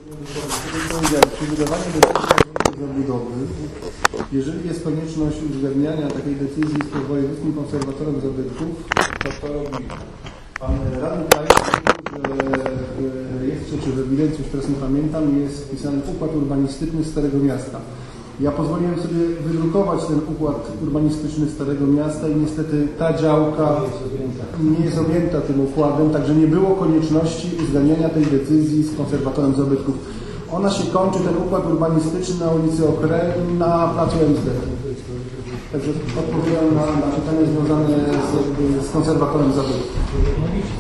Przy wydawaniu decyzji zabudowy, jeżeli jest konieczność uzgadniania takiej decyzji z wojewódzkim konserwatorem zabytków, to robi pan radny krajowski, że jest przecież w ewidencji, już teraz nie pamiętam, jest wpisany układ urbanistyczny Starego Miasta. Ja pozwoliłem sobie wydrukować ten układ urbanistyczny Starego Miasta i niestety ta działka nie jest objęta tym układem, także nie było konieczności uzgadniania tej decyzji z konserwatorem zabytków. Ona się kończy, ten układ urbanistyczny, na ulicy Okre, na placu MSD. Także odpowiadam na pytania związane z konserwatorem zabytków.